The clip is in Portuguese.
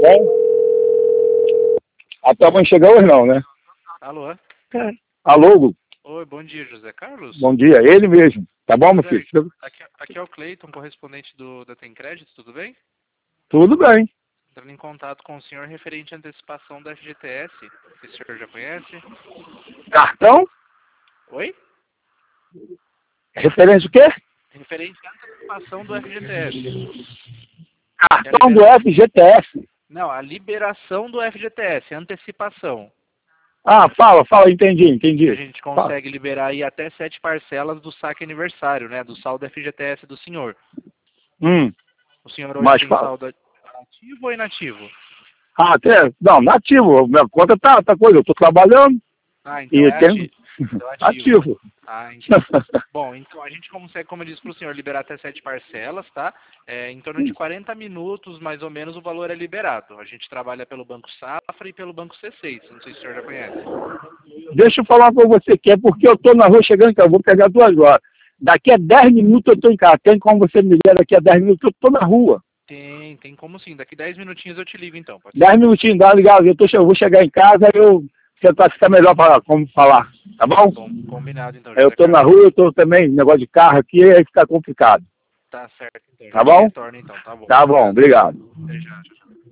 Bem? A tua mãe chegou hoje não, né? Alô? Alô, Hugo? Oi, bom dia, José Carlos. Bom dia. Ele mesmo. Tá bom, meu José, filho? aqui é o Cleiton, correspondente da Tem Crédito, tudo bem? Tudo bem. Entrando em contato com o senhor referente à antecipação da FGTS, que o senhor já conhece. Cartão? Oi? Referência o quê? Referente à antecipação do FGTS. Cartão do FGTS. Não, a liberação do FGTS, antecipação. Ah, fala, Que entendi. a gente consegue liberar aí até 7 parcelas do saque aniversário, né? Do saldo FGTS do senhor. O senhor hoje Mas tem fala. saldo ativo ou inativo? Ah, até, não, nativo. Minha conta tá coisa, eu tô trabalhando Ah, então e é tenho ativo. Então é ativo. ativo. Ah, entendi. Bom, então a gente consegue, como eu disse para o senhor, liberar até 7 parcelas, tá? Em torno de 40 minutos, mais ou menos, o valor é liberado. A gente trabalha pelo Banco Safra e pelo Banco C6, não sei se o senhor já conhece. Deixa eu falar com você que é porque eu tô na rua chegando em casa, vou pegar 2 horas. Daqui a 10 minutos eu tô em casa. Tem como você me ligar daqui a 10 minutos? Eu tô na rua. Tem como sim. Daqui 10 minutinhos eu te ligo então, pode 10 ser? minutinhos, dá ligado. Eu vou chegar em casa e eu tentar ficar melhor para como falar. Tá bom? Combinado então, Eu José tô na Carlos. rua, eu tô também, negócio de carro aqui, aí fica complicado. Tá certo, então. A Tá gente bom? retorna então, tá bom. Tá bom, Obrigado. obrigado. Até já.